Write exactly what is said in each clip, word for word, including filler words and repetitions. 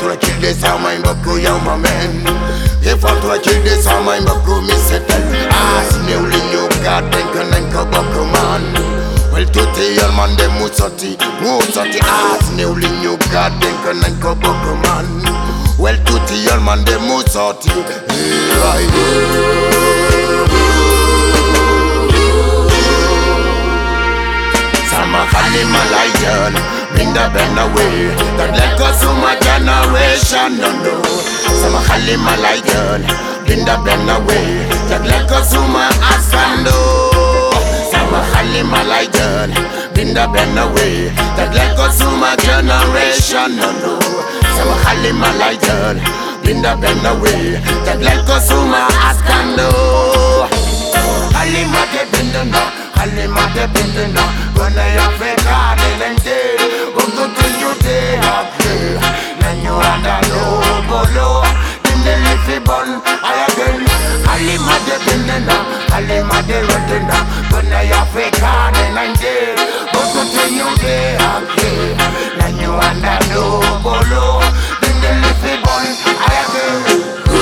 toi qui descends, beaucoup y'a ma main. Et faut toi qui descends, beaucoup mi settle. Ah, si ne uli new God, think and think about man. Well, tutti yal man dem musoti, musoti. Ah, si ne uli new God, think and think about man. Well, tutti yal man dem musoti. Sama khali malayan, binda ben away. That let go to my generation, no no. Sama khali malayan, binda ben away. That let go to my asando. Sama khali malayan, binda ben away. That let go to my generation, no no. Sama khali malayan, binda ben away. That let go to my asando. Khali mate binda na, khali mate binda na. When I have a garden and day, go to you day after. Then you and I know, bolo. In the leafy bun, I again. Halima de Benena, Halima de Rodena. When I have a garden and day, go to you day after. Then you and I know, bolo. In the leafy bun, I again.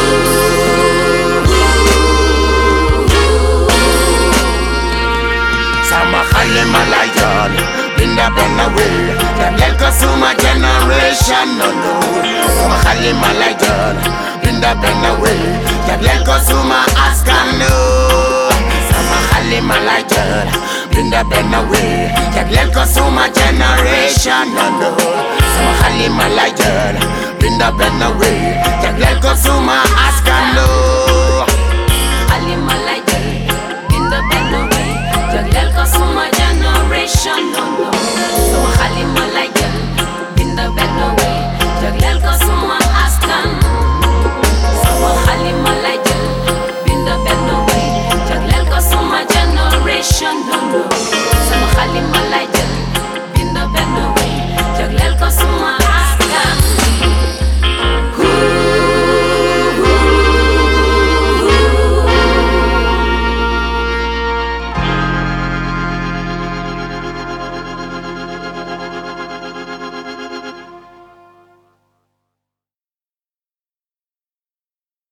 Sama Halima Lion, binda ben away. That let go to my generation, no no. Sama Halima Lion, binda ben away. That let go to my Ascano. Sama Halima Lion, binda ben away. That let go to my generation, no no. Sama Halima Lion, binda ben away. That let go to my